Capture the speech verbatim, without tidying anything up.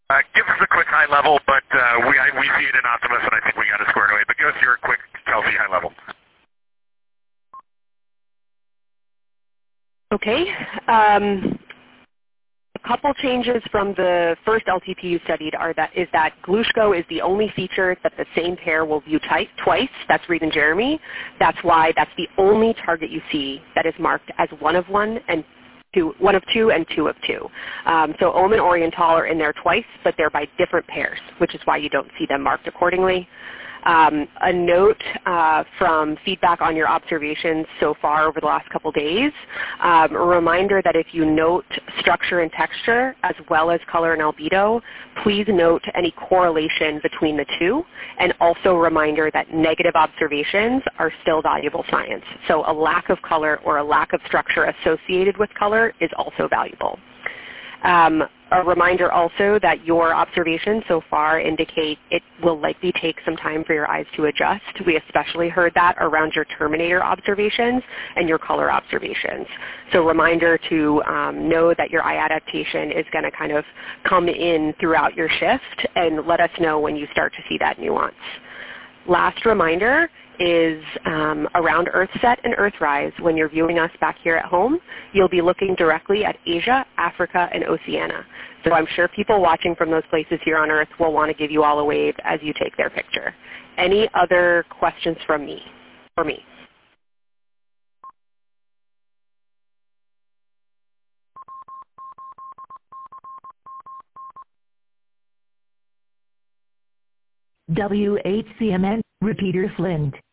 Uh, give us a quick high level, but uh, we I, we see it in Optimus, and I think we got it squared away. But give us your quick Kelsey high level. Okay. Um, a couple changes from the first L T P you studied are that is that Glushko is the only feature that the same pair will view type twice. That's Reed and Jeremy. That's why that's the only target you see that is marked as one of one and two, one of two and two of two. Um, so Ohm and Oriental are in there twice, but they're by different pairs, which is why you don't see them marked accordingly. Um, a note uh, from feedback on your observations so far over the last couple days, um, a reminder that if you note structure and texture as well as color and albedo, please note any correlation between the two, and also a reminder that negative observations are still valuable science. So a lack of color or a lack of structure associated with color is also valuable. Um, a reminder also that your observations so far indicate it will likely take some time for your eyes to adjust. We especially heard that around your terminator observations and your color observations. So reminder to um, know that your eye adaptation is going to kind of come in throughout your shift, and let us know when you start to see that nuance. Last reminder is um, around EarthSet and EarthRise. When you're viewing us back here at home, you'll be looking directly at Asia, Africa, and Oceania. So I'm sure people watching from those places here on Earth will want to give you all a wave as you take their picture. Any other questions from me, for me? W H C M N, Repeater Flint.